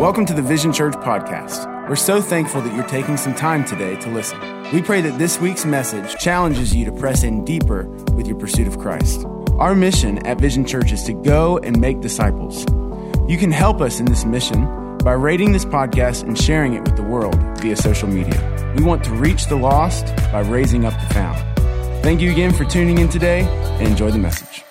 Welcome to the Vision Church podcast. We're so thankful that you're taking some time today to listen. We pray that this week's message challenges you to press in deeper with your pursuit of Christ. Our mission at Vision Church is to go and make disciples. You can help us in this mission by rating this podcast and sharing it with the world via social media. We want to reach the lost by raising up the found. Thank you again for tuning in today and enjoy the message.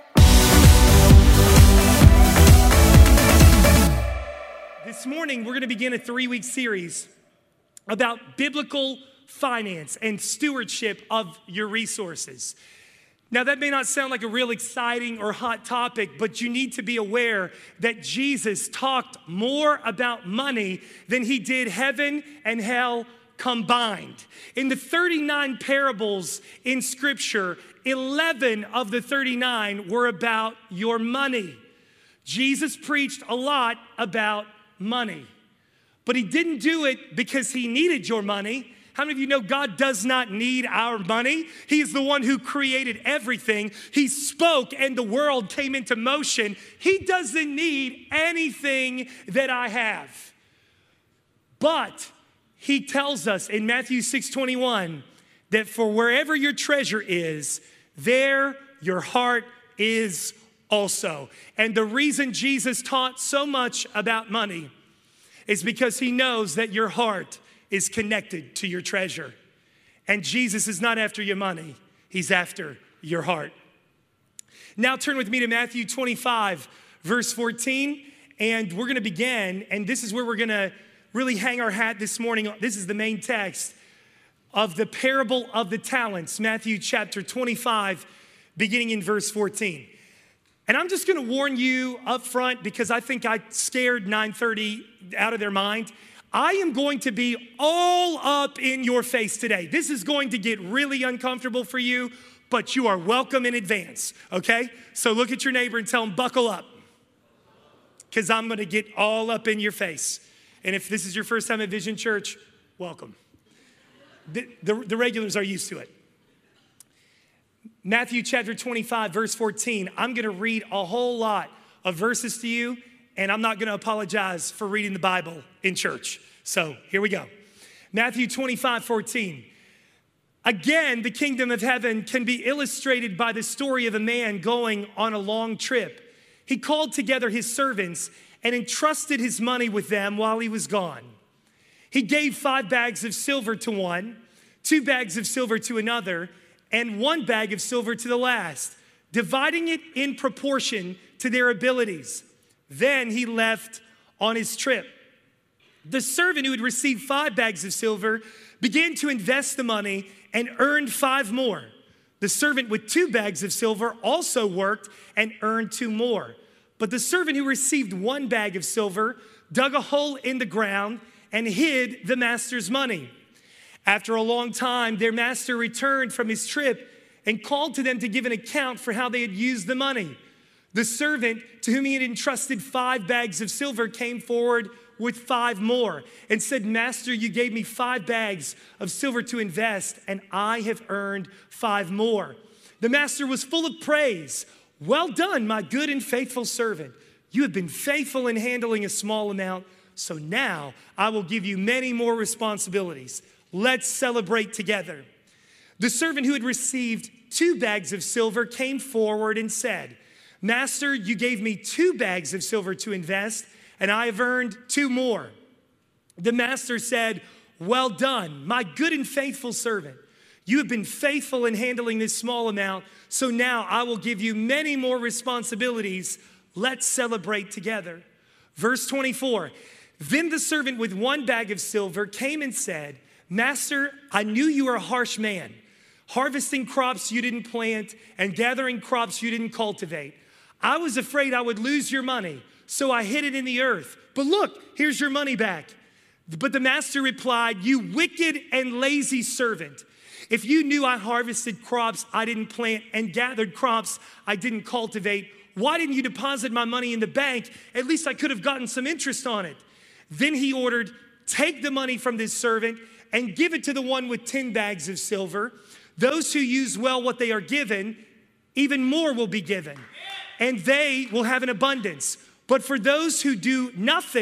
This morning, we're going to begin a 3-week series about biblical finance and stewardship of your resources. Now, that may not sound like a real exciting or hot topic, but you need to be aware that Jesus talked more about money than he did heaven and hell combined. In the 39 parables in Scripture, 11 of the 39 were about your money. Jesus preached a lot about money, but he didn't do it because he needed your money. How many of you know God does not need our money? He is the one who created everything. He spoke and the world came into motion. He doesn't need anything that I have. But he tells us in Matthew 6:21 that for wherever your treasure is, there your heart is also. And the reason Jesus taught so much about money is because he knows that your heart is connected to your treasure. And Jesus is not after your money. He's after your heart. Now turn with me to Matthew 25, verse 14. And we're going to begin. And this is where we're going to really hang our hat this morning. This is the main text of the parable of the talents. Matthew chapter 25, beginning in verse 14. And I'm just going to warn you up front because I think I scared 930 out of their mind. I am going to be all up in your face today. This is going to get really uncomfortable for you, but you are welcome in advance, okay? So look at your neighbor and tell him, buckle up, because I'm going to get all up in your face. And if this is your first time at Vision Church, welcome. The regulars are used to it. Matthew chapter 25, verse 14. I'm going to read a whole lot of verses to you, and I'm not going to apologize for reading the Bible in church. So here we go. Matthew 25, 14. Again, the kingdom of heaven can be illustrated by the story of a man going on a long trip. He called together his servants and entrusted his money with them while he was gone. He gave 5 bags of silver to one, 2 bags of silver to another, and 1 bag of silver to the last, dividing it in proportion to their abilities. Then he left on his trip. The servant who had received 5 bags of silver began to invest the money and earned 5 more. The servant with 2 bags of silver also worked and earned 2 more. But the servant who received 1 bag of silver dug a hole in the ground and hid the master's money. After a long time, their master returned from his trip and called to them to give an account for how they had used the money. The servant to whom he had entrusted 5 bags of silver came forward with 5 more and said, Master, you gave me 5 bags of silver to invest, and I have earned 5 more. The master was full of praise. Well done, my good and faithful servant. You have been faithful in handling a small amount, so now I will give you many more responsibilities. Let's celebrate together. The servant who had received 2 bags of silver came forward and said, Master, you gave me 2 bags of silver to invest, and I have earned 2 more. The master said, well done, my good and faithful servant. You have been faithful in handling this small amount, so now I will give you many more responsibilities. Let's celebrate together. Verse 24, then the servant with 1 bag of silver came and said, Master, I knew you were a harsh man, harvesting crops you didn't plant and gathering crops you didn't cultivate. I was afraid I would lose your money, so I hid it in the earth. But look, here's your money back. But the master replied, you wicked and lazy servant. If you knew I harvested crops I didn't plant and gathered crops I didn't cultivate, why didn't you deposit my money in the bank? At least I could have gotten some interest on it. Then he ordered, take the money from this servant and give it to the one with 10 bags of silver. Those who use well what they are given, even more will be given, and they will have an abundance. But for those who do nothing,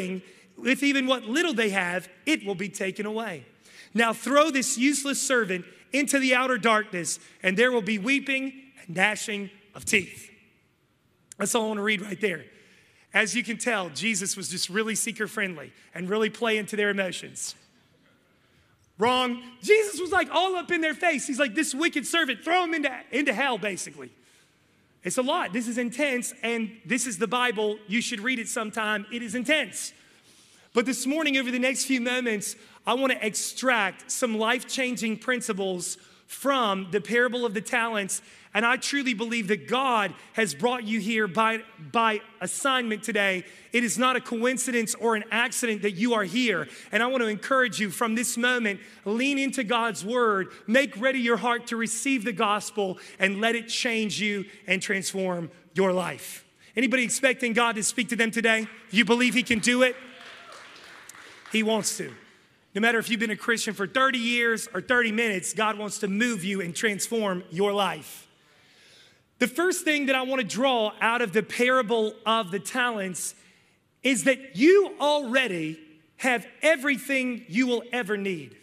with even what little they have, it will be taken away. Now throw this useless servant into the outer darkness, and there will be weeping and gnashing of teeth. That's all I want to read right there. As you can tell, Jesus was just really seeker-friendly and really playing to their emotions. Wrong. Jesus was like all up in their face. He's like, this wicked servant, throw him into hell, basically. It's a lot. This is intense, and this is the Bible. You should read it sometime. It is intense. But this morning, over the next few moments, I want to extract some life-changing principles from the parable of the talents. And I truly believe that God has brought you here by assignment today. It is not a coincidence or an accident that you are here. And I want to encourage you from this moment, lean into God's word, make ready your heart to receive the gospel, and let it change you and transform your life. Anybody expecting God to speak to them today? You believe he can do it? He wants to. No matter if you've been a Christian for 30 years or 30 minutes, God wants to move you and transform your life. The first thing that I want to draw out of the parable of the talents is that you already have everything you will ever need.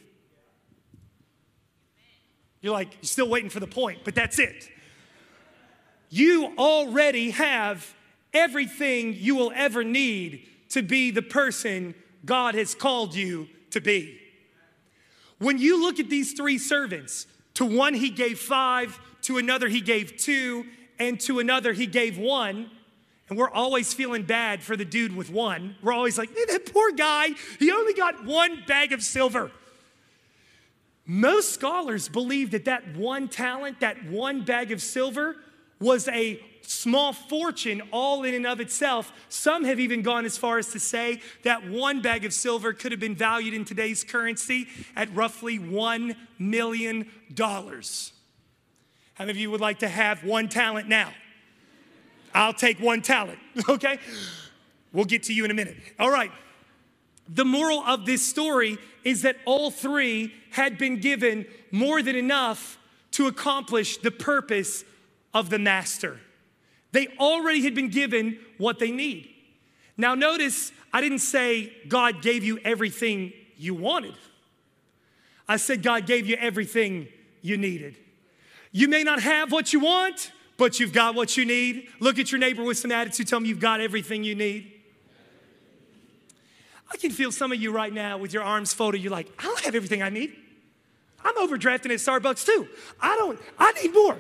You're like, you're still waiting for the point, but that's it. You already have everything you will ever need to be the person God has called you to be. When you look at these three servants, to one he gave 5, to another he gave 2, and to another he gave 1. And we're always feeling bad for the dude with 1. We're always like, hey, that poor guy, he only got 1 bag of silver. Most scholars believe that that 1 talent, that 1 bag of silver was a small fortune all in and of itself. Some have even gone as far as to say that 1 bag of silver could have been valued in today's currency at roughly $1 million. How many of you would like to have 1 talent now? I'll take 1 talent, okay? We'll get to you in a minute. All right. The moral of this story is that all 3 had been given more than enough to accomplish the purpose of the master. They already had been given what they need. Now notice, I didn't say God gave you everything you wanted. I said God gave you everything you needed. You may not have what you want, but you've got what you need. Look at your neighbor with some attitude. Tell them you've got everything you need. I can feel some of you right now with your arms folded. You're like, I don't have everything I need. I'm overdrafting at Starbucks too. I need more.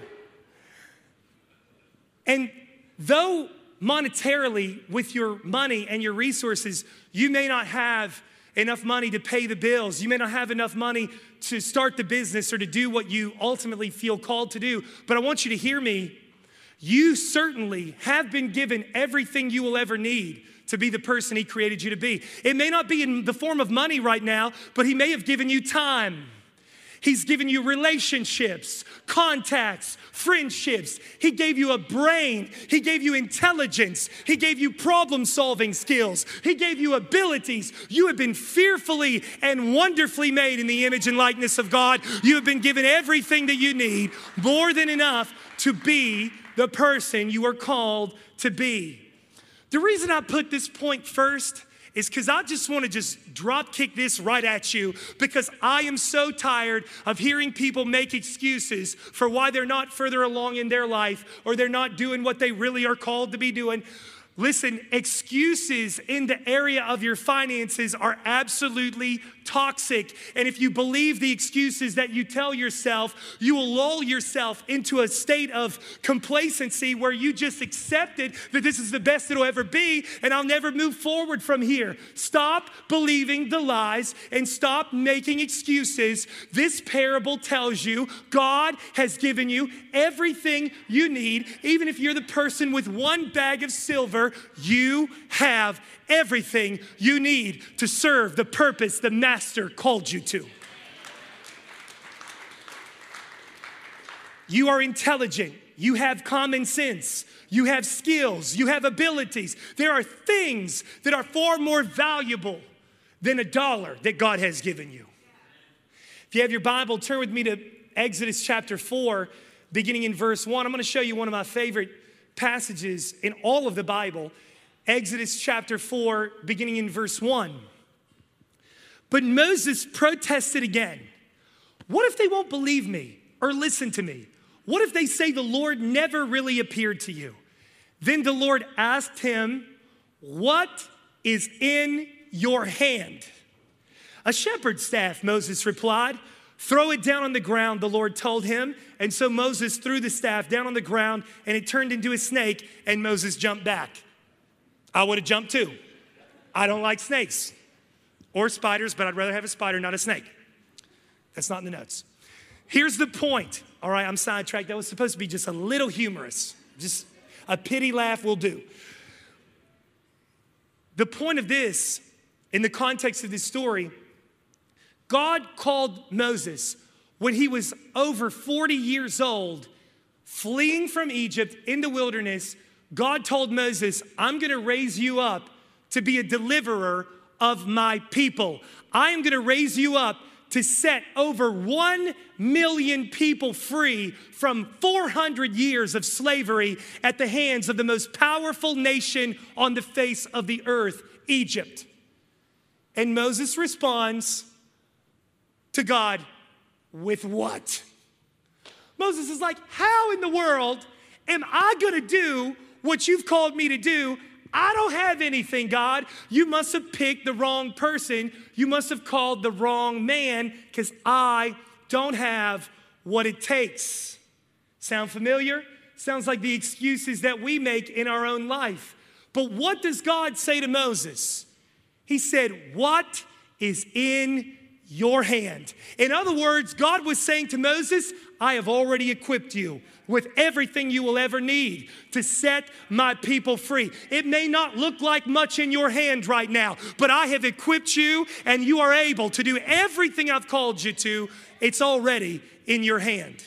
And though monetarily with your money and your resources, you may not have enough money to pay the bills. You may not have enough money to start the business or to do what you ultimately feel called to do. But I want you to hear me. You certainly have been given everything you will ever need to be the person he created you to be. It may not be in the form of money right now, but he may have given you time. He's given you relationships, contacts, friendships. He gave you a brain. He gave you intelligence. He gave you problem-solving skills. He gave you abilities. You have been fearfully and wonderfully made in the image and likeness of God. You have been given everything that you need, more than enough to be the person you are called to be. The reason I put this point first is because I just want to drop kick this right at you, because I am so tired of hearing people make excuses for why they're not further along in their life or they're not doing what they really are called to be doing. Listen, excuses in the area of your finances are absolutely toxic. And if you believe the excuses that you tell yourself, you will lull yourself into a state of complacency where you just accepted that this is the best it'll ever be and I'll never move forward from here. Stop believing the lies and stop making excuses. This parable tells you God has given you everything you need. Even if you're the person with 1 bag of silver, you have everything you need to serve the purpose the master called you to. You are intelligent. You have common sense. You have skills. You have abilities. There are things that are far more valuable than $1 that God has given you. If you have your Bible, turn with me to Exodus chapter 4, beginning in verse 1. I'm going to show you one of my favorite passages in all of the Bible. Exodus chapter 4, beginning in verse 1. But Moses protested again. What if they won't believe me or listen to me? What if they say the Lord never really appeared to you? Then the Lord asked him, what is in your hand? A shepherd's staff, Moses replied. Throw it down on the ground, the Lord told him. And so Moses threw the staff down on the ground and it turned into a snake and Moses jumped back. I would have jumped too. I don't like snakes or spiders, but I'd rather have a spider, not a snake. That's not in the notes. Here's the point. All right, I'm sidetracked. That was supposed to be just a little humorous. Just a pity laugh will do. The point of this, in the context of this story, God called Moses when he was over 40 years old, fleeing from Egypt in the wilderness. God told Moses, I'm going to raise you up to be a deliverer of my people. I am going to raise you up to set over 1 million people free from 400 years of slavery at the hands of the most powerful nation on the face of the earth, Egypt. And Moses responds to God with what? Moses is like, how in the world am I going to do what you've called me to do? I don't have anything, God. You must have picked the wrong person. You must have called the wrong man because I don't have what it takes. Sound familiar? Sounds like the excuses that we make in our own life. But what does God say to Moses? He said, what is in your hand? In other words, God was saying to Moses, I have already equipped you with everything you will ever need to set my people free. It may not look like much in your hand right now, but I have equipped you and you are able to do everything I've called you to. It's already in your hand.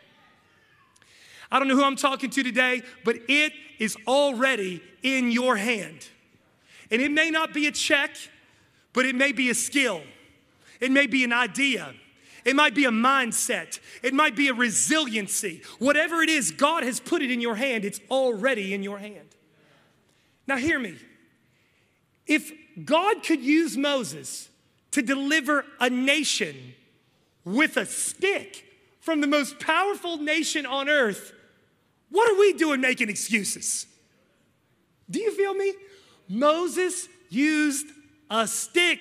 I don't know who I'm talking to today, but it is already in your hand. And it may not be a check, but it may be a skill. It may be an idea. It might be a mindset. It might be a resiliency. Whatever it is, God has put it in your hand. It's already in your hand. Now hear me. If God could use Moses to deliver a nation with a stick from the most powerful nation on earth, what are we doing making excuses? Do you feel me? Moses used a stick.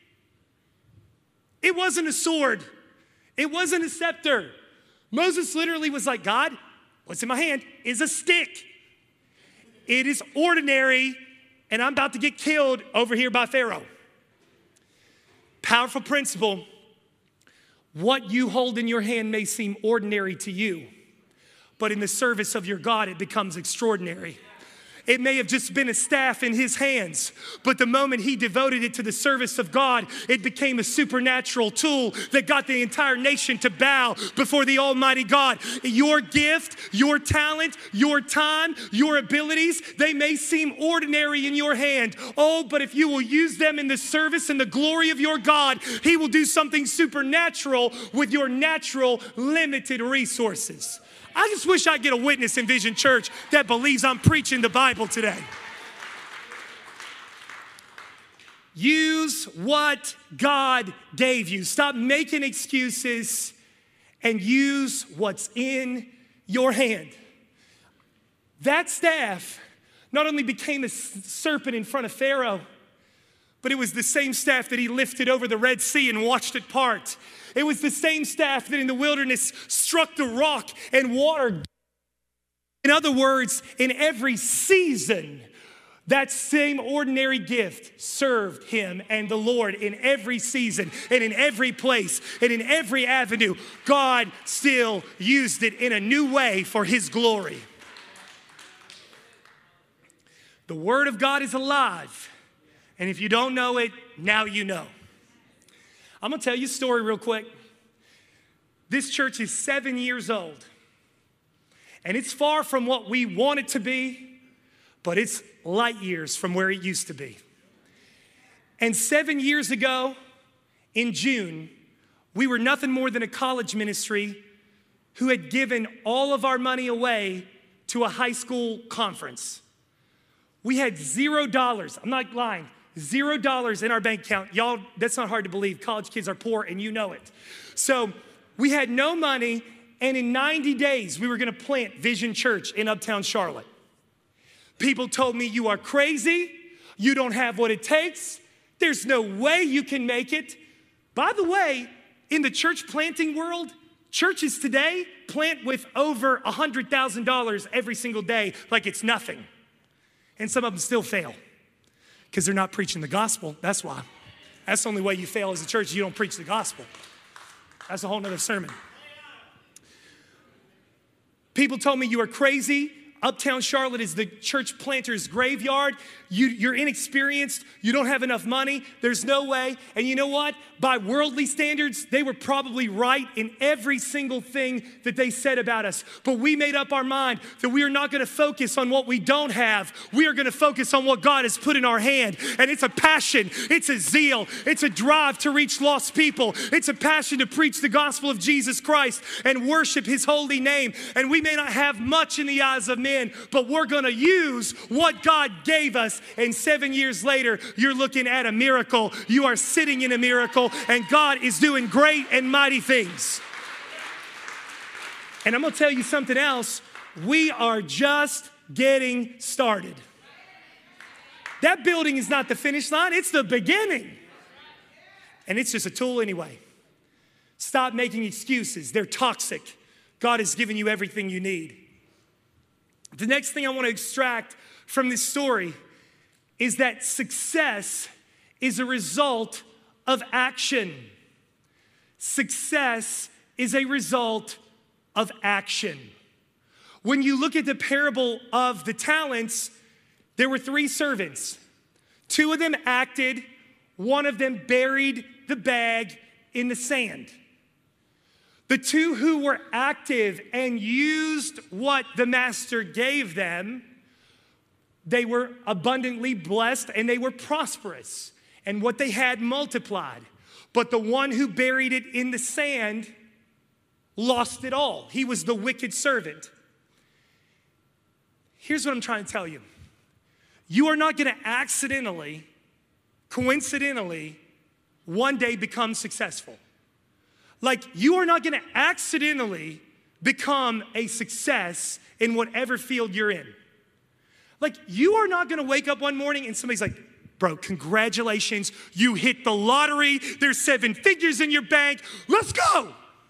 It wasn't a sword. It wasn't a scepter. Moses literally was like, God, what's in my hand is a stick. It is ordinary, and I'm about to get killed over here by Pharaoh. Powerful principle. What you hold in your hand may seem ordinary to you, but in the service of your God, it becomes extraordinary. It may have just been a staff in his hands, but the moment he devoted it to the service of God, it became a supernatural tool that got the entire nation to bow before the Almighty God. Your gift, your talent, your time, your abilities, they may seem ordinary in your hand. Oh, but if you will use them in the service and the glory of your God, he will do something supernatural with your natural limited resources. I just wish I'd get a witness in Vision Church that believes I'm preaching the Bible today. Use what God gave you. Stop making excuses and use what's in your hand. That staff not only became a serpent in front of Pharaoh, but it was the same staff that he lifted over the Red Sea and watched it part. It was the same staff that in the wilderness struck the rock and water. In other words, in every season, that same ordinary gift served him and the Lord in every season and in every place and in every avenue. God still used it in a new way for his glory. The word of God is alive. And if you don't know it, now you know. I'm going to tell you a story real quick. This church is 7 years old. And it's far from what we want it to be, but it's light years from where it used to be. And 7 years ago, in June, we were nothing more than a college ministry who had given all of our money away to a high school conference. We had $0. I'm not lying. $0 in our bank account. Y'all, that's not hard to believe. College kids are poor and you know it. So we had no money, and in 90 days, we were gonna plant Vision Church in Uptown Charlotte. People told me, you are crazy. You don't have what it takes. There's no way you can make it. By the way, in the church planting world, churches today plant with over $100,000 every single day like it's nothing. And some of them still fail because they're not preaching the gospel. That's why. That's the only way you fail as a church. You don't preach the gospel. That's a whole nother sermon. People told me you are crazy. Uptown Charlotte is the church planter's graveyard. You're inexperienced. You don't have enough money. There's no way. And you know what? By worldly standards, they were probably right in every single thing that they said about us. But we made up our mind that we are not going to focus on what we don't have. We are going to focus on what God has put in our hand. And it's a passion. It's a zeal. It's a drive to reach lost people. It's a passion to preach the gospel of Jesus Christ and worship his holy name. And we may not have much in the eyes of men, but we're going to use what God gave us. And 7 years later, you're looking at a miracle. You are sitting in a miracle, and God is doing great and mighty things. And I'm going to tell you something else. We are just getting started. That building is not the finish line. It's the beginning. And it's just a tool anyway. Stop making excuses. They're toxic. God has given you everything you need. The next thing I want to extract from this story is that success is a result of action. Success is a result of action. When you look at the parable of the talents, there were 3 servants. 2 of them acted, 1 of them buried the bag in the sand. The 2 who were active and used what the master gave them, they were abundantly blessed and they were prosperous, and what they had multiplied. But the one who buried it in the sand lost it all. He was the wicked servant. Here's what I'm trying to tell you. You are not going to accidentally, coincidentally, one day become successful. Like, you are not going to accidentally become a success in whatever field you're in. Like, you are not going to wake up one morning and somebody's like, bro, congratulations, you hit the lottery, there's 7 figures in your bank, let's go.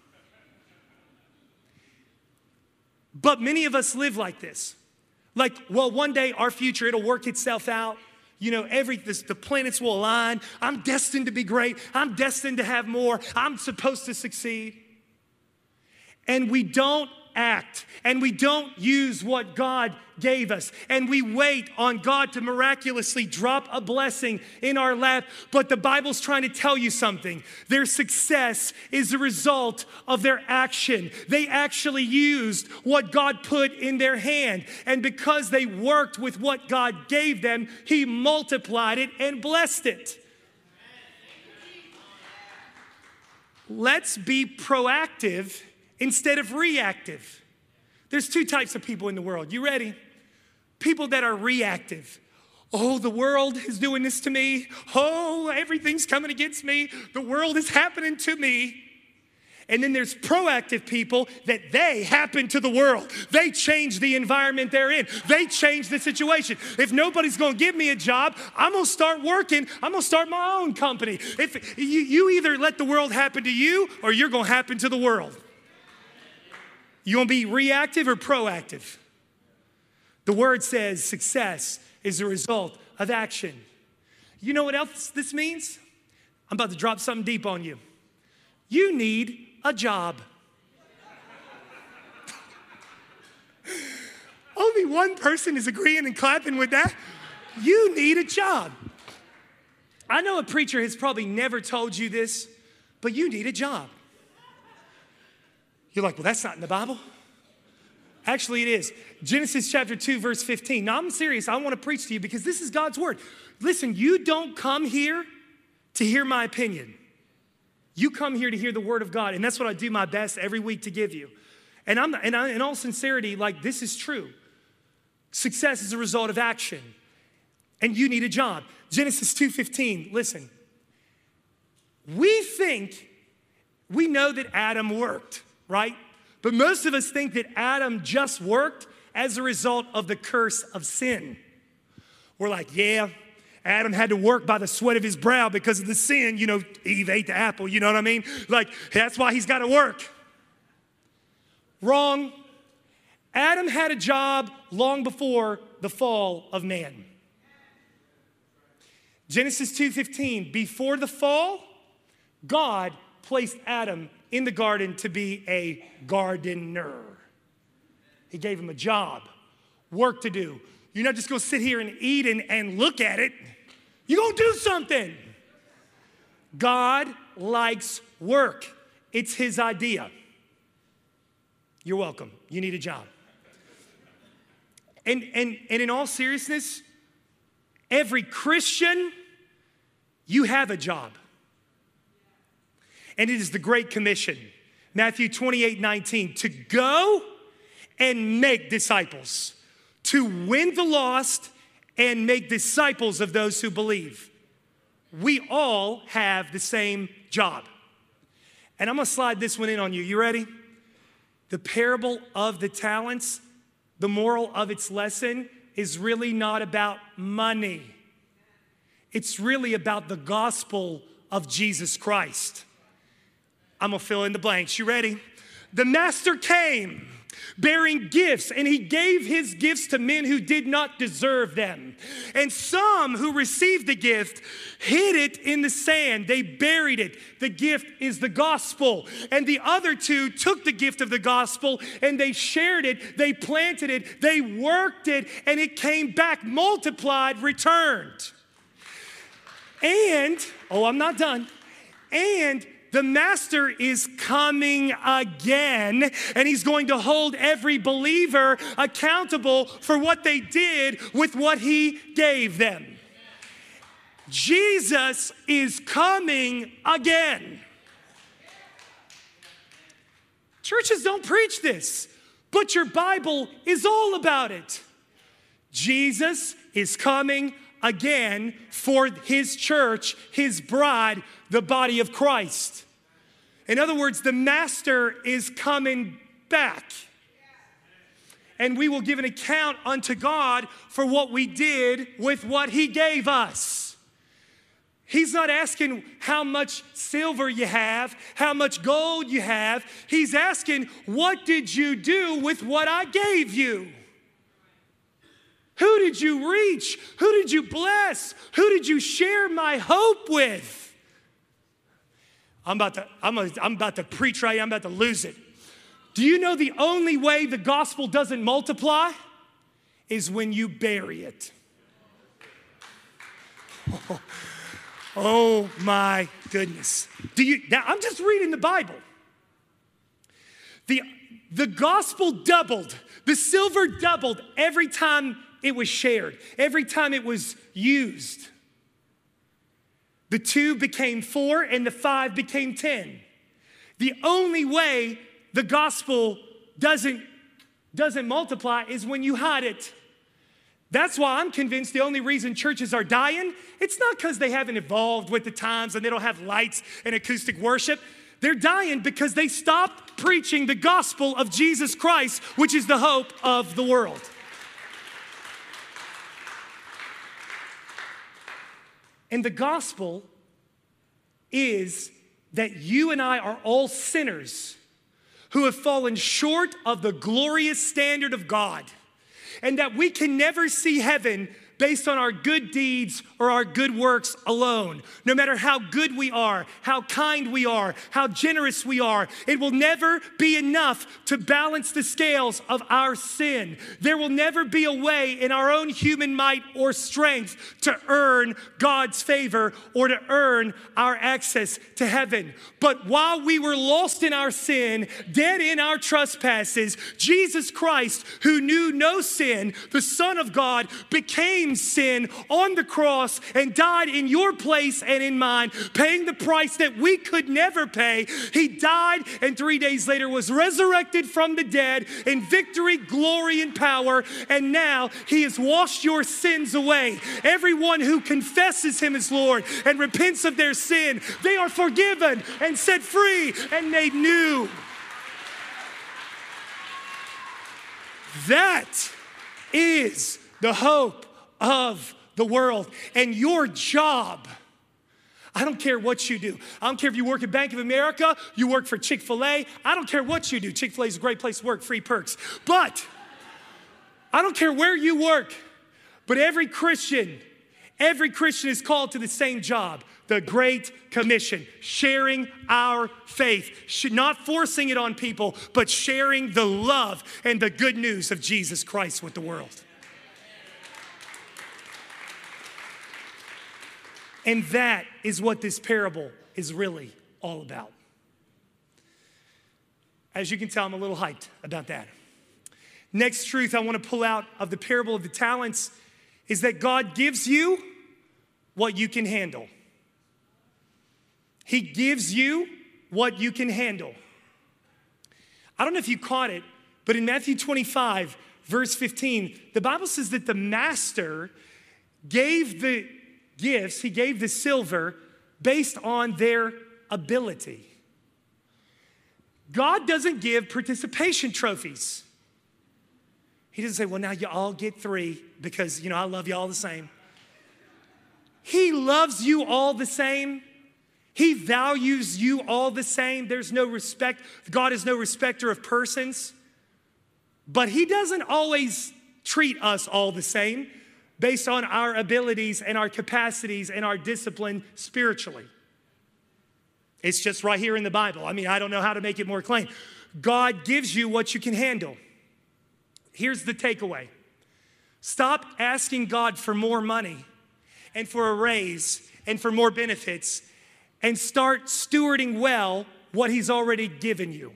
But many of us live like this. Like, well, one day our future, it'll work itself out. You know, the planets will align. I'm destined to be great. I'm destined to have more. I'm supposed to succeed. And we don't act, and we don't use what God gave us, and we wait on God to miraculously drop a blessing in our lap. But the Bible's trying to tell you something. Their success is a result of their action. They actually used what God put in their hand, and because they worked with what God gave them, He multiplied it and blessed it. Let's be proactive instead of reactive. There's 2 types of people in the world. You ready? People that are reactive. Oh, the world is doing this to me. Oh, everything's coming against me. The world is happening to me. And then there's proactive people that they happen to the world. They change the environment they're in. They change the situation. If nobody's going to give me a job, I'm going to start working. I'm going to start my own company. If you either let the world happen to you or you're going to happen to the world. You want to be reactive or proactive? The word says success is a result of action. You know what else this means? I'm about to drop something deep on you. You need a job. Only one person is agreeing and clapping with that. You need a job. I know a preacher has probably never told you this, but you need a job. You're like, well, that's not in the Bible. Actually, it is. Genesis chapter 2, verse 15. Now, I'm serious. I want to preach to you because this is God's word. Listen, you don't come here to hear my opinion. You come here to hear the word of God, and that's what I do my best every week to give you. And in all sincerity, like, this is true. Success is a result of action. and you need a job. Genesis 2:15, listen. We know that Adam worked, right? But most of us think that Adam just worked as a result of the curse of sin. We're like, yeah, Adam had to work by the sweat of his brow because of the sin. You know, Eve ate the apple, you know what I mean? Like, that's why he's got to work. Wrong. Adam had a job long before the fall of man. Genesis 2:15, before the fall, God placed Adam in the garden to be a gardener. He gave him a job, work to do. You're not just going to sit here and eat and look at it. You're going to do something. God likes work. It's his idea. You're welcome. You need a job. And in all seriousness, every Christian, you have a job. And it is the Great Commission. Matthew 28:19, to go and make disciples, to win the lost and make disciples of those who believe. We all have the same job. And I'm going to slide this one in on you. You ready? The parable of the talents, the moral of its lesson is really not about money. It's really about the gospel of Jesus Christ. I'm going to fill in the blanks. You ready? The master came bearing gifts, and he gave his gifts to men who did not deserve them. And some who received the gift hid it in the sand. They buried it. The gift is the gospel. And the other two took the gift of the gospel and they shared it. They planted it. They worked it, and it came back multiplied, returned. And, I'm not done. And the master is coming again, and he's going to hold every believer accountable for what they did with what he gave them. Jesus is coming again. Churches don't preach this, but your Bible is all about it. Jesus is coming again for his church, his bride, the body of Christ. In other words, the master is coming back. And we will give an account unto God for what we did with what he gave us. He's not asking how much silver you have, how much gold you have. He's asking, what did you do with what I gave you? Who did you reach? Who did you bless? Who did you share my hope with? I'm about to preach right here. I'm about to lose it. Do you know the only way the gospel doesn't multiply is when you bury it? Oh my goodness. Now I'm just reading the Bible. The gospel doubled. The silver doubled every time it was shared, every time it was used. The 2 became 4 and the 5 became 10. The only way the gospel doesn't multiply is when you hide it. That's why I'm convinced the only reason churches are dying, it's not because they haven't evolved with the times and they don't have lights and acoustic worship. They're dying because they stopped preaching the gospel of Jesus Christ, which is the hope of the world. And the gospel is that you and I are all sinners who have fallen short of the glorious standard of God, and that we can never see heaven based on our good deeds or our good works alone. No matter how good we are, how kind we are, how generous we are, it will never be enough to balance the scales of our sin. There will never be a way in our own human might or strength to earn God's favor or to earn our access to heaven. But while we were lost in our sin, dead in our trespasses, Jesus Christ, who knew no sin, the Son of God, became became sin on the cross and died in your place and in mine, paying the price that we could never pay. He died and 3 days later was resurrected from the dead in victory, glory, and power. And now he has washed your sins away. Everyone who confesses him as Lord and repents of their sin, they are forgiven and set free and made new. That is the hope of the world. And your job, I don't care what you do. I don't care if you work at Bank of America, you work for Chick-fil-A. I don't care what you do. Chick-fil-A is a great place to work, free perks. But I don't care where you work, but every Christian is called to the same job, the Great Commission, sharing our faith, not forcing it on people, but sharing the love and the good news of Jesus Christ with the world. And that is what this parable is really all about. As you can tell, I'm a little hyped about that. Next truth I want to pull out of the parable of the talents is that God gives you what you can handle. He gives you what you can handle. I don't know if you caught it, but in Matthew 25, verse 15, the Bible says that the master gave the gifts, he gave the silver based on their ability. God doesn't give participation trophies. He doesn't say, well, now you all get 3 because, I love you all the same. He loves you all the same. He values you all the same. There's no respect. God is no respecter of persons. But he doesn't always treat us all the same based on our abilities and our capacities and our discipline spiritually. It's just right here in the Bible. I don't know how to make it more plain. God gives you what you can handle. Here's the takeaway. Stop asking God for more money and for a raise and for more benefits, and start stewarding well what he's already given you.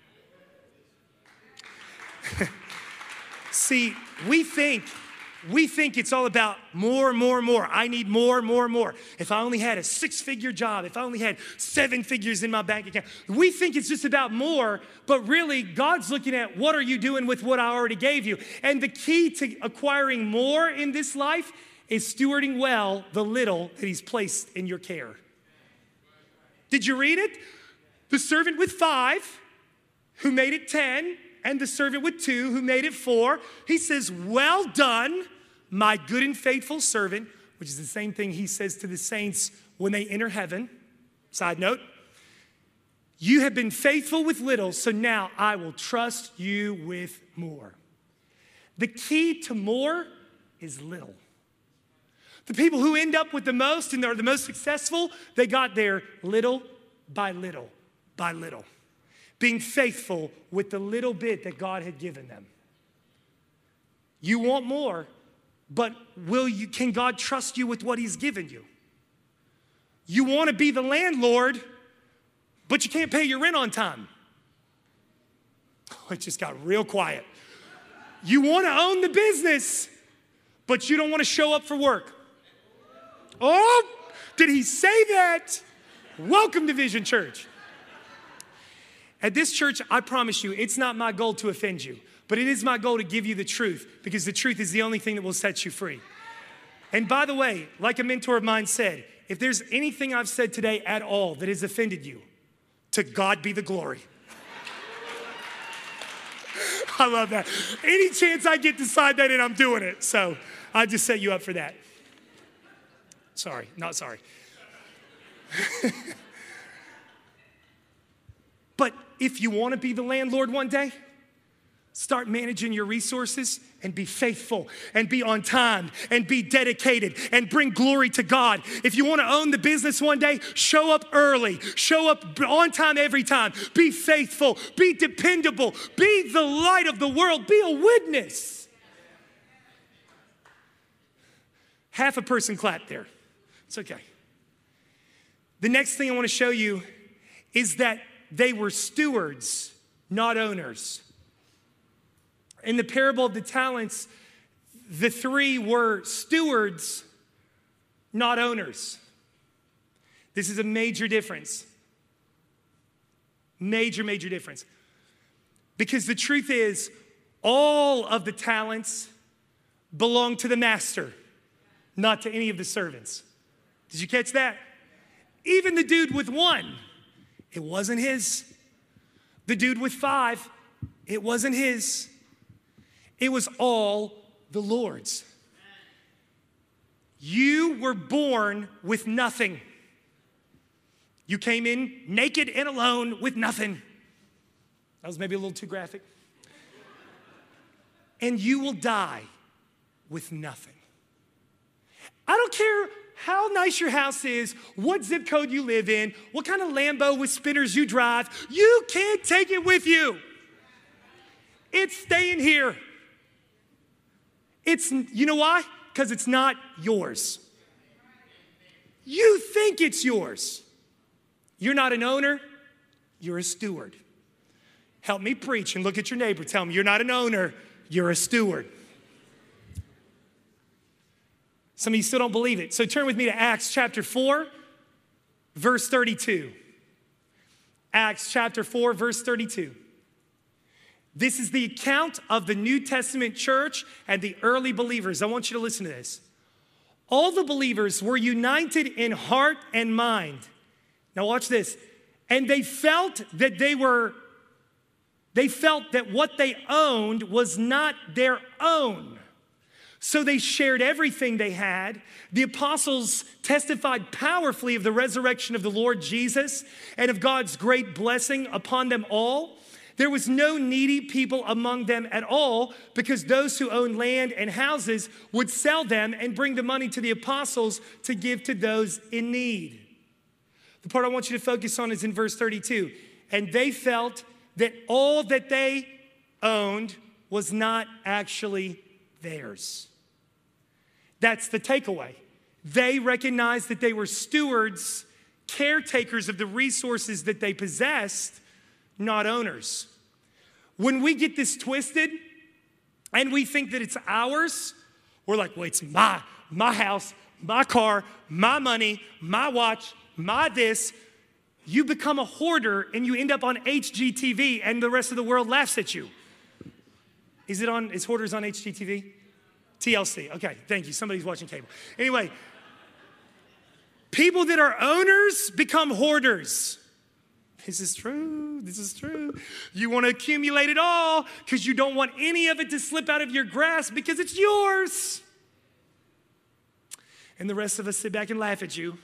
See, we think it's all about more. I need more. If I only had a 6-figure job, if I only had 7 figures in my bank account. We think it's just about more, but really God's looking at what are you doing with what I already gave you. And the key to acquiring more in this life is stewarding well the little that he's placed in your care. Did you read it? The servant with 5 who made it 10, and the servant with 2 who made it 4. He says, well done, my good and faithful servant, which is the same thing he says to the saints when they enter heaven. Side note, you have been faithful with little, so now I will trust you with more. The key to more is little. The people who end up with the most and are the most successful, they got there little by little by little, being faithful with the little bit that God had given them. You want more, but can God trust you with what he's given you? You want to be the landlord, but you can't pay your rent on time. Oh, it just got real quiet. You want to own the business, but you don't want to show up for work. Oh, did he say that? Welcome to Vision Church. At this church, I promise you, it's not my goal to offend you, but it is my goal to give you the truth, because the truth is the only thing that will set you free. And by the way, like a mentor of mine said, if there's anything I've said today at all that has offended you, to God be the glory. I love that. Any chance I get to slide that in, I'm doing it. So I just set you up for that. Sorry, not sorry. But if you want to be the landlord one day, start managing your resources and be faithful and be on time and be dedicated and bring glory to God. If you want to own the business one day, show up early, show up on time every time, be faithful, be dependable, be the light of the world, be a witness. Half a person clapped there. It's okay. The next thing I want to show you is that they were stewards, not owners. In the parable of the talents, The three were stewards, not owners. This is a major difference. Major, major difference. Because the truth is, all of the talents belong to the master, not to any of the servants. Did you catch that? Even the dude with 1, it wasn't his. The dude with 5, it wasn't his. It was all the Lord's. You were born with nothing. You came in naked and alone with nothing. That was maybe a little too graphic. And you will die with nothing. I don't care how nice your house is, what zip code you live in, what kind of Lambo with spinners you drive. You can't take it with you. It's staying here. You know why? Because it's not yours. You think it's yours. You're not an owner, you're a steward. Help me preach and look at your neighbor. Tell him, you're not an owner, you're a steward. Some of you still don't believe it. So turn with me to Acts chapter 4, verse 32. Acts chapter 4, verse 32. This is the account of the New Testament church and the early believers. I want you to listen to this. All the believers were united in heart and mind. Now watch this. And they felt that what they owned was not their own. So they shared everything they had. The apostles testified powerfully of the resurrection of the Lord Jesus and of God's great blessing upon them all. There was no needy people among them at all, because those who owned land and houses would sell them and bring the money to the apostles to give to those in need. The part I want you to focus on is in verse 32. And they felt that all that they owned was not actually theirs. That's the takeaway. They recognized that they were stewards, caretakers of the resources that they possessed, not owners. When we get this twisted and we think that it's ours, we're like, well, it's my house, my car, my money, my watch, my this. You become a hoarder and you end up on HGTV and the rest of the world laughs at you. Is Hoarders on HGTV? TLC. Okay, thank you. Somebody's watching cable. Anyway, people that are owners become hoarders. This is true. This is true. You want to accumulate it all because you don't want any of it to slip out of your grasp because it's yours. And the rest of us sit back and laugh at you.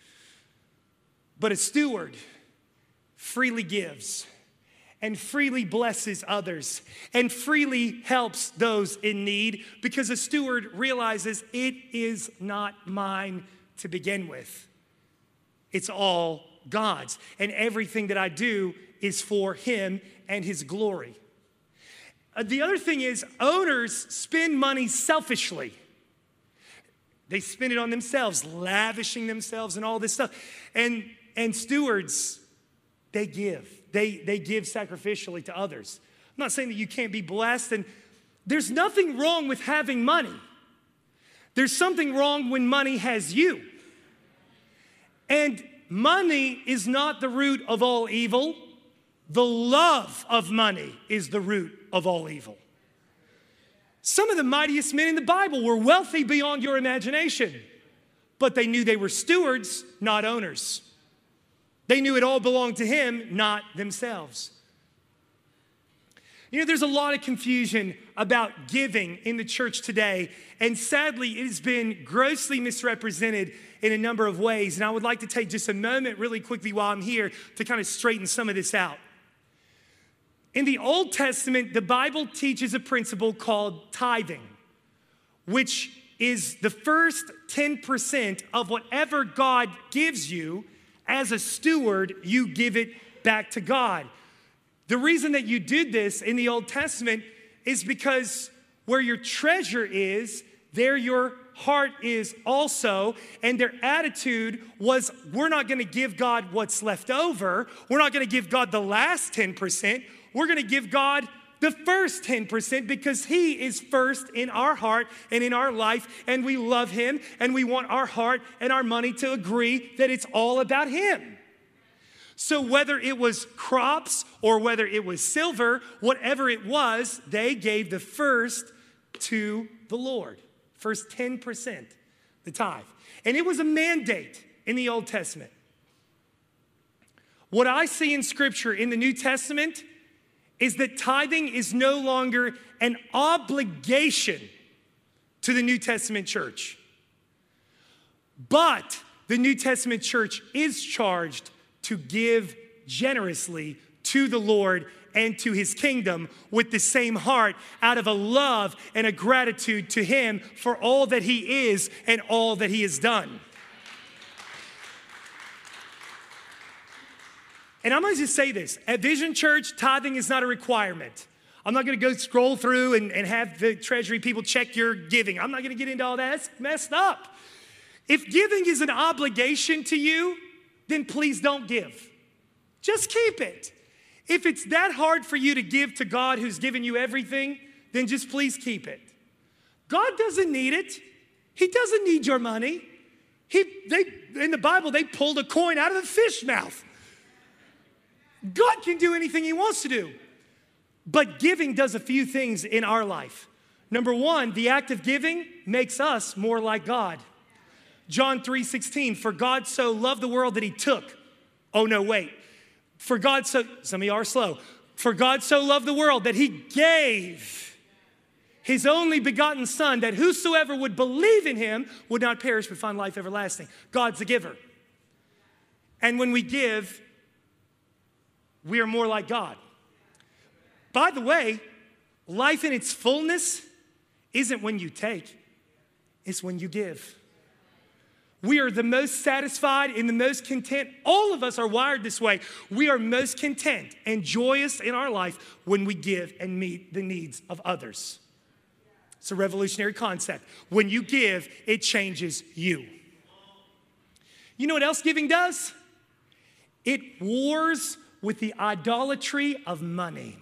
But a steward freely gives and freely blesses others and freely helps those in need, because a steward realizes it is not mine to begin with. It's all God's, and everything that I do is for him and his glory. The other thing is, owners spend money selfishly. They spend it on themselves, lavishing themselves and all this stuff. And stewards, they give. They give sacrificially to others. I'm not saying that you can't be blessed, and there's nothing wrong with having money. There's something wrong when money has you. And money is not the root of all evil. The love of money is the root of all evil. Some of the mightiest men in the Bible were wealthy beyond your imagination, but they knew they were stewards, not owners. They knew it all belonged to him, not themselves. You know, there's a lot of confusion about giving in the church today, and sadly, it has been grossly misrepresented in a number of ways. And I would like to take just a moment really quickly while I'm here to kind of straighten some of this out. In the Old Testament, the Bible teaches a principle called tithing, which is the first 10% of whatever God gives you. As a steward, you give it back to God. The reason that you did this in the Old Testament is because where your treasure is, there your heart is also. And their attitude was, we're not going to give God what's left over. We're not going to give God the last 10%. We're going to give God the first 10% because he is first in our heart and in our life, and we love him, and we want our heart and our money to agree that it's all about him. So whether it was crops or whether it was silver, whatever it was, they gave the first to the Lord. First 10%, the tithe. And it was a mandate in the Old Testament. What I see in Scripture in the New Testament is that tithing is no longer an obligation to the New Testament church. But the New Testament church is charged to give generously to the Lord and to his kingdom with the same heart, out of a love and a gratitude to him for all that he is and all that he has done. And I'm going to just say this. At Vision Church, tithing is not a requirement. I'm not going to go scroll through and have the treasury people check your giving. I'm not going to get into all that. That's messed up. If giving is an obligation to you, then please don't give. Just keep it. If it's that hard for you to give to God who's given you everything, then just please keep it. God doesn't need it. He doesn't need your money. In the Bible, they pulled a coin out of the fish mouth. God can do anything he wants to do. But giving does a few things in our life. Number one, the act of giving makes us more like God. John 3:16, for God so loved the world that he took. Oh, no, wait. For God so, some of you are slow. For God so loved the world that he gave his only begotten son, that whosoever would believe in him would not perish but find life everlasting. God's the giver. And when we give, we are more like God. By the way, life in its fullness isn't when you take, it's when you give. We are the most satisfied and the most content. All of us are wired this way. We are most content and joyous in our life when we give and meet the needs of others. It's a revolutionary concept. When you give, it changes you. You know what else giving does? It wars with the idolatry of money.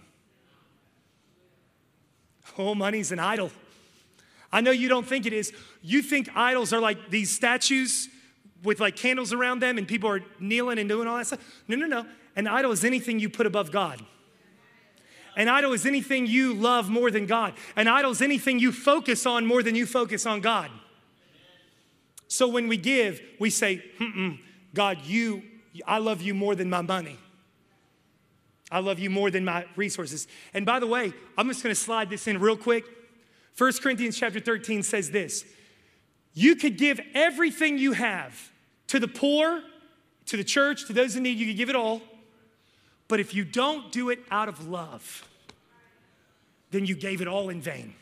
Oh, money's an idol. I know you don't think it is. You think idols are like these statues with like candles around them and people are kneeling and doing all that stuff. No. An idol is anything you put above God. An idol is anything you love more than God. An idol is anything you focus on more than you focus on God. So when we give, we say, God, I love you more than my money. I love you more than my resources. And by the way, I'm just going to slide this in real quick. 1 Corinthians chapter 13 says this. You could give everything you have to the poor, to the church, to those in need. You could give it all. But if you don't do it out of love, then you gave it all in vain.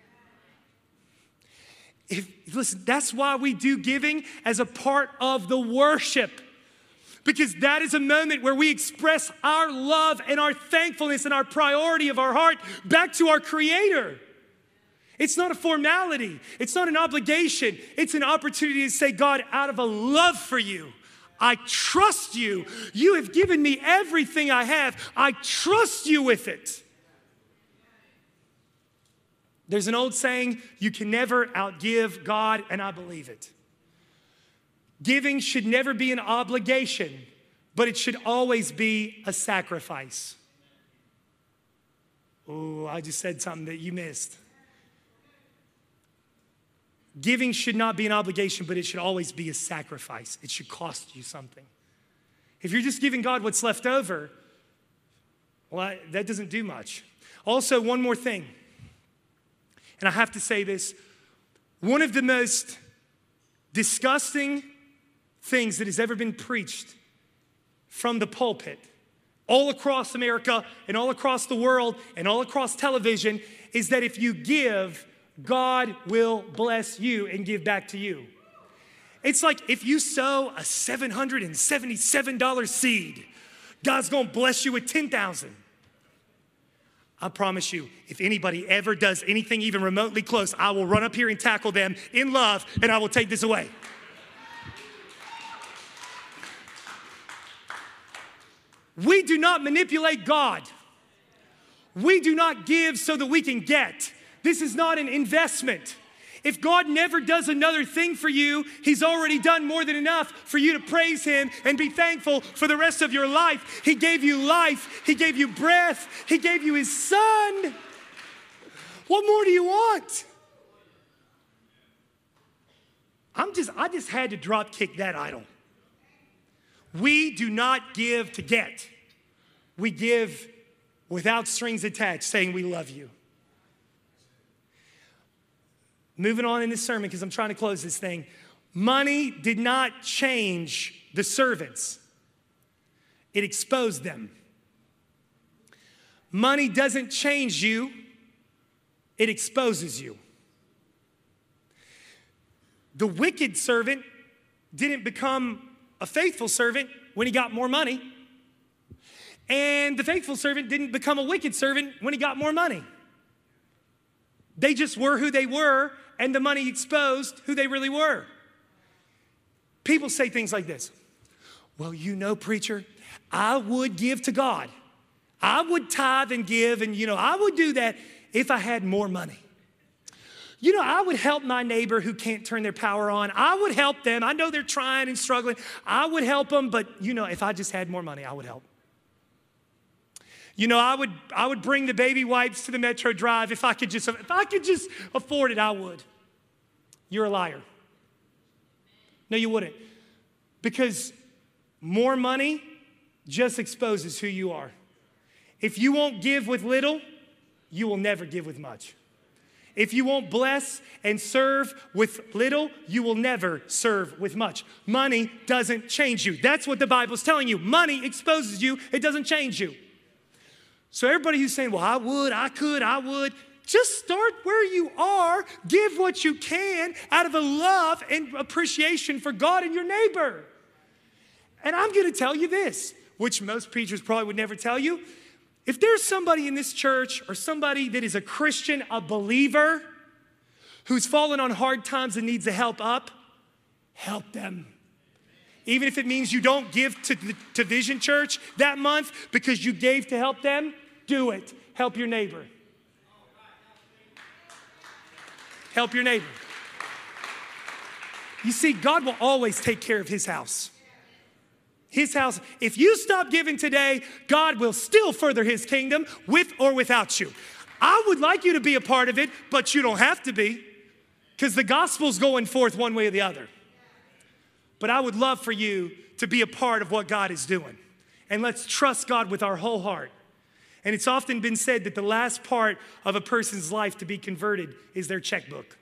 Listen, that's why we do giving as a part of the worship. Because that is a moment where we express our love and our thankfulness and our priority of our heart back to our Creator. It's not a formality. It's not an obligation. It's an opportunity to say, God, out of a love for you, I trust you. You have given me everything I have. I trust you with it. There's an old saying, you can never outgive God, and I believe it. Giving should never be an obligation, but it should always be a sacrifice. Oh, I just said something that you missed. Giving should not be an obligation, but it should always be a sacrifice. It should cost you something. If you're just giving God what's left over, well, that doesn't do much. Also, one more thing, and I have to say this. One of the most disgusting things that has ever been preached from the pulpit all across America and all across the world and all across television is that if you give, God will bless you and give back to you. It's like if you sow a $777 seed, God's going to bless you with $10,000. I promise you, if anybody ever does anything even remotely close, I will run up here and tackle them in love, and I will take this away. We do not manipulate God. We do not give so that we can get. This is not an investment. If God never does another thing for you, he's already done more than enough for you to praise him and be thankful for the rest of your life. He gave you life. He gave you breath. He gave you his son. What more do you want? I just had to drop kick that idol. We do not give to get. We give without strings attached, saying we love you. Moving on in this sermon, because I'm trying to close this thing. Money did not change the servants. It exposed them. Money doesn't change you. It exposes you. The wicked servant didn't become a faithful servant when he got more money. And the faithful servant didn't become a wicked servant when he got more money. They just were who they were, and the money exposed who they really were. People say things like this. Well, you know, preacher, I would give to God. I would tithe and give, and I would do that if I had more money. I would help my neighbor who can't turn their power on. I would help them. I know they're trying and struggling. I would help them, but if I just had more money, I would help. I would bring the baby wipes to the Metro Drive. If I could just afford it, I would. You're a liar. No, you wouldn't. Because more money just exposes who you are. If you won't give with little, you will never give with much. If you won't bless and serve with little, you will never serve with much. Money doesn't change you. That's what the Bible's telling you. Money exposes you. It doesn't change you. So everybody who's saying, well, I would, just start where you are. Give what you can out of a love and appreciation for God and your neighbor. And I'm going to tell you this, which most preachers probably would never tell you. If there's somebody in this church or somebody that is a Christian, a believer, who's fallen on hard times and needs a help them. Even if it means you don't give to Vision Church that month because you gave to help them, do it. Help your neighbor. Help your neighbor. You see, God will always take care of his house. His house, if you stop giving today, God will still further his kingdom with or without you. I would like you to be a part of it, but you don't have to be, because the gospel's going forth one way or the other. But I would love for you to be a part of what God is doing. And let's trust God with our whole heart. And it's often been said that the last part of a person's life to be converted is their checkbook.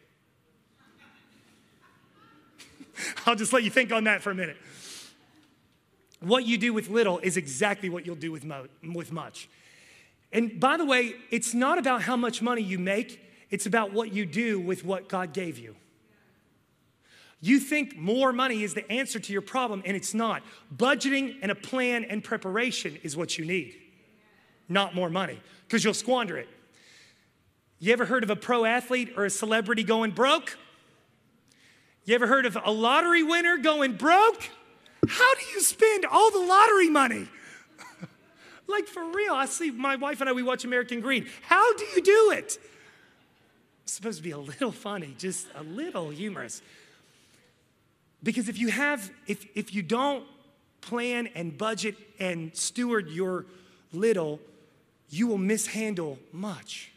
I'll just let you think on that for a minute. What you do with little is exactly what you'll do with much. And by the way, it's not about how much money you make. It's about what you do with what God gave you. You think more money is the answer to your problem, and it's not. Budgeting and a plan and preparation is what you need, not more money, because you'll squander it. You ever heard of a pro athlete or a celebrity going broke? You ever heard of a lottery winner going broke? How do you spend all the lottery money? Like, for real, I see my wife and I, we watch American Greed. How do you do it? It's supposed to be a little funny, just a little humorous. Because if you don't plan and budget and steward your little, you will mishandle much.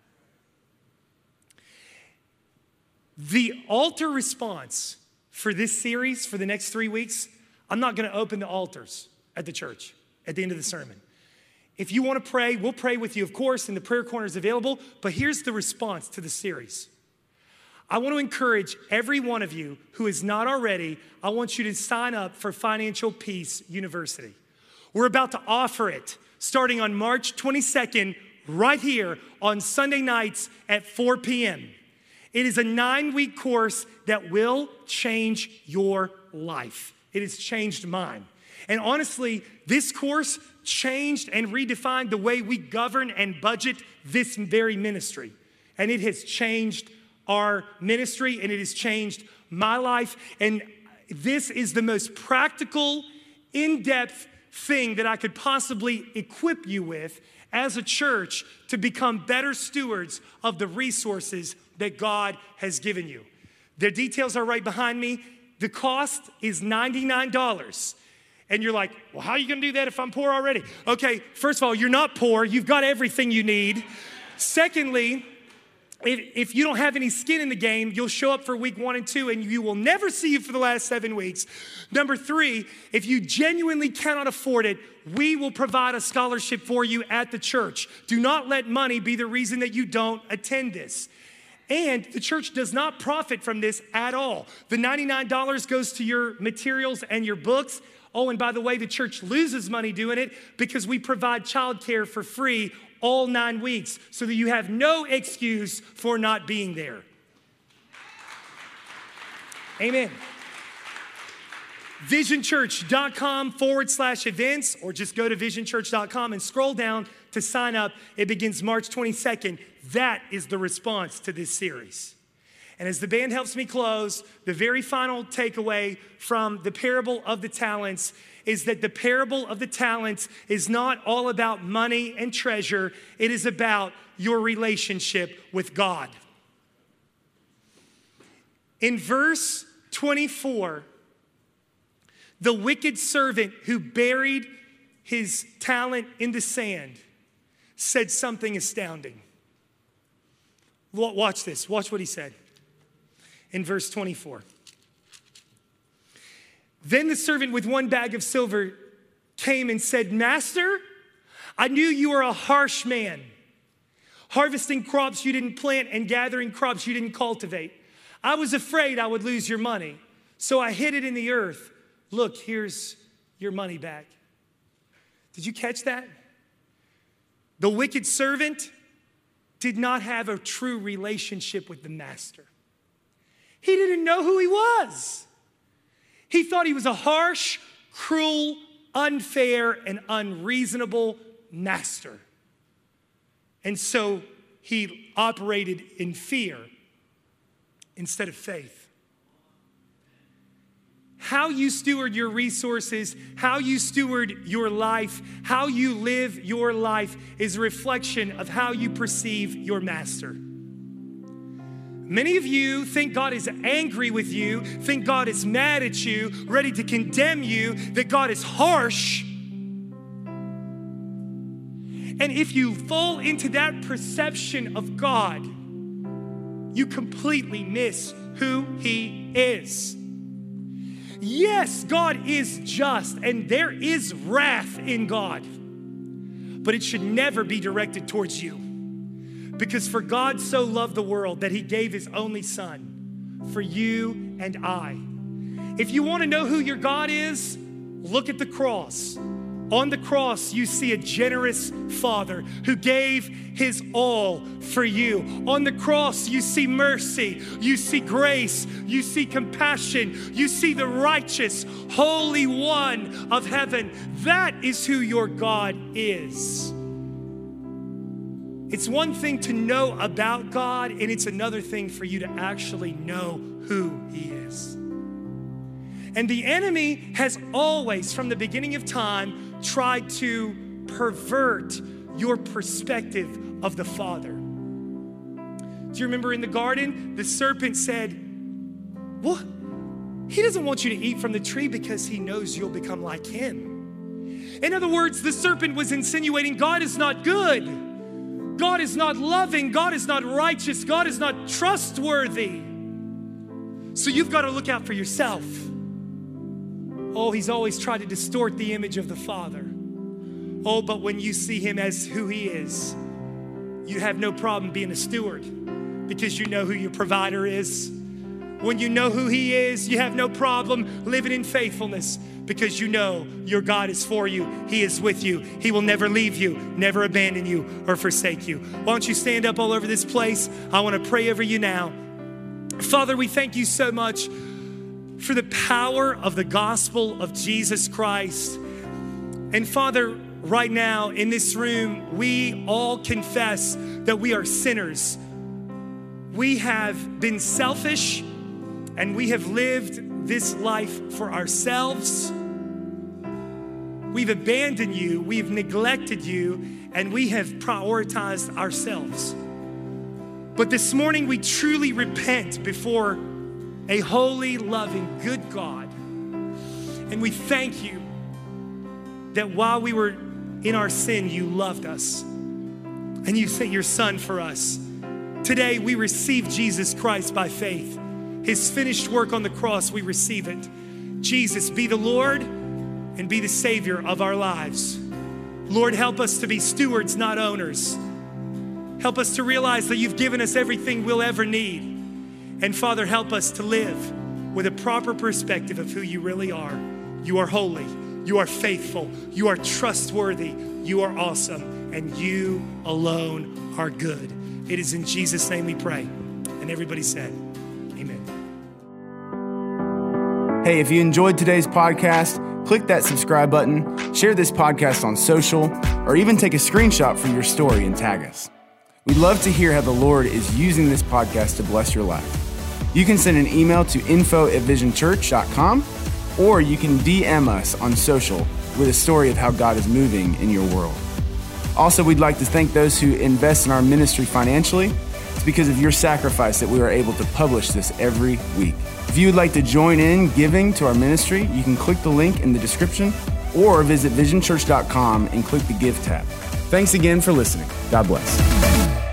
The altar response for this series, for the next 3 weeks, I'm not going to open the altars at the church at the end of the sermon. If you want to pray, we'll pray with you, of course, and the prayer corner is available. But here's the response to the series. I want to encourage every one of you who is not already, I want you to sign up for Financial Peace University. We're about to offer it starting on March 22nd, right here on Sunday nights at 4 p.m. It is a 9-week course that will change your life. It has changed mine. And honestly, this course changed and redefined the way we govern and budget this very ministry. And it has changed our ministry, and it has changed my life. And this is the most practical, in-depth thing that I could possibly equip you with as a church to become better stewards of the resources that God has given you. The details are right behind me. The cost is $99. And you're like, well, how are you going to do that if I'm poor already? Okay, first of all, you're not poor. You've got everything you need. Secondly, if you don't have any skin in the game, you'll show up for week 1 and 2 and you will never see you for the last 7 weeks. Number 3, if you genuinely cannot afford it, we will provide a scholarship for you at the church. Do not let money be the reason that you don't attend this. And the church does not profit from this at all. The $99 goes to your materials and your books. Oh, and by the way, the church loses money doing it because we provide childcare for free all 9 weeks so that you have no excuse for not being there. Amen. visionchurch.com/events, or just go to visionchurch.com and scroll down to sign up. It begins March 22nd. That is the response to this series. And as the band helps me close, the very final takeaway from the parable of the talents is that the parable of the talents is not all about money and treasure. It is about your relationship with God. In verse 24, the wicked servant who buried his talent in the sand said something astounding. Watch this. Watch what he said in verse 24. Then the servant with 1 bag of silver came and said, Master, I knew you were a harsh man, harvesting crops you didn't plant and gathering crops you didn't cultivate. I was afraid I would lose your money, so I hid it in the earth. Look, here's your money back. Did you catch that? The wicked servant did not have a true relationship with the master. He didn't know who he was. He thought he was a harsh, cruel, unfair, and unreasonable master. And so he operated in fear instead of faith. How you steward your resources, how you steward your life, how you live your life is a reflection of how you perceive your master. Many of you think God is angry with you, think God is mad at you, ready to condemn you, that God is harsh. And if you fall into that perception of God, you completely miss who He is. Yes, God is just, and there is wrath in God, but it should never be directed towards you. Because for God so loved the world that He gave His only Son for you and I. If you want to know who your God is, look at the cross. On the cross, you see a generous Father who gave His all for you. On the cross, you see mercy, you see grace, you see compassion, you see the righteous, Holy One of heaven. That is who your God is. It's one thing to know about God, and it's another thing for you to actually know who He is. And the enemy has always, from the beginning of time, tried to pervert your perspective of the Father. Do you remember in the garden, the serpent said, well, He doesn't want you to eat from the tree because He knows you'll become like Him. In other words, the serpent was insinuating God is not good. God is not loving. God is not righteous. God is not trustworthy. So you've got to look out for yourself. Oh, he's always tried to distort the image of the Father. Oh, but when you see Him as who He is, you have no problem being a steward because you know who your provider is. When you know who He is, you have no problem living in faithfulness because you know your God is for you. He is with you. He will never leave you, never abandon you, or forsake you. Why don't you stand up all over this place? I want to pray over you now. Father, we thank you so much for the power of the gospel of Jesus Christ. And Father, right now in this room, we all confess that we are sinners. We have been selfish and we have lived this life for ourselves. We've abandoned you, we've neglected you, and we have prioritized ourselves. But this morning we truly repent before a holy, loving, good God. And we thank you that while we were in our sin, you loved us and you sent your son for us. Today we receive Jesus Christ by faith. His finished work on the cross, we receive it. Jesus, be the Lord and be the Savior of our lives. Lord, help us to be stewards, not owners. Help us to realize that you've given us everything we'll ever need. And Father, help us to live with a proper perspective of who you really are. You are holy, you are faithful, you are trustworthy, you are awesome, and you alone are good. It is in Jesus' name we pray. And everybody said, amen. Hey, if you enjoyed today's podcast, click that subscribe button, share this podcast on social, or even take a screenshot for your story and tag us. We'd love to hear how the Lord is using this podcast to bless your life. You can send an email to info@visionchurch.com, or you can DM us on social with a story of how God is moving in your world. Also, we'd like to thank those who invest in our ministry financially. It's because of your sacrifice that we are able to publish this every week. If you would like to join in giving to our ministry, you can click the link in the description or visit visionchurch.com and click the Give tab. Thanks again for listening. God bless.